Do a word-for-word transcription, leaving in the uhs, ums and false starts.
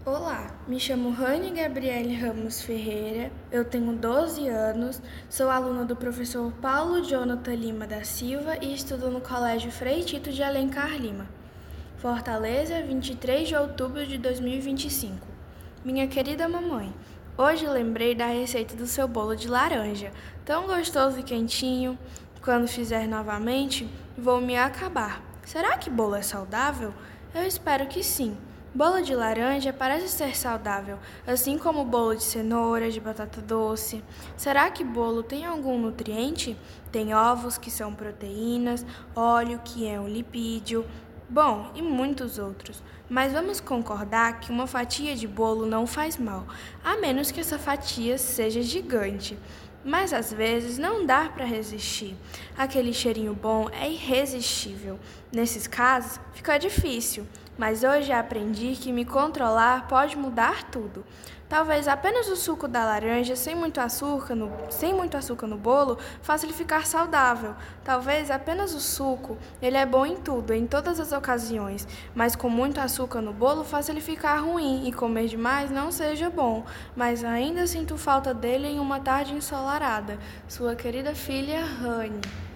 Olá, me chamo Rani Gabriele Ramos Ferreira, eu tenho doze anos, sou aluna do professor Paulo Jonathan Lima da Silva e estudo no Colégio Frei Tito de Alencar Lima, Fortaleza, vinte e três de outubro de dois mil e vinte e cinco. Minha querida mamãe, hoje lembrei da receita do seu bolo de laranja, tão gostoso e quentinho. Quando fizer novamente, vou me acabar. Será que bolo é saudável? Eu espero que sim. Bolo de laranja parece ser saudável, assim como o bolo de cenoura, de batata doce. Será que bolo tem algum nutriente? Tem ovos, que são proteínas, óleo, que é um lipídio, bom, e muitos outros. Mas vamos concordar que uma fatia de bolo não faz mal, a menos que essa fatia seja gigante. Mas às vezes não dá para resistir. Aquele cheirinho bom é irresistível. Nesses casos, fica difícil. Mas hoje aprendi que me controlar pode mudar tudo. Talvez apenas o suco da laranja, sem muito açúcar no, sem muito açúcar no bolo, faça ele ficar saudável. Talvez apenas o suco, ele é bom em tudo, em todas as ocasiões, mas com muito açúcar no bolo faça ele ficar ruim e comer demais não seja bom. Mas ainda sinto falta dele em uma tarde ensolarada. Sua querida filha, Rani.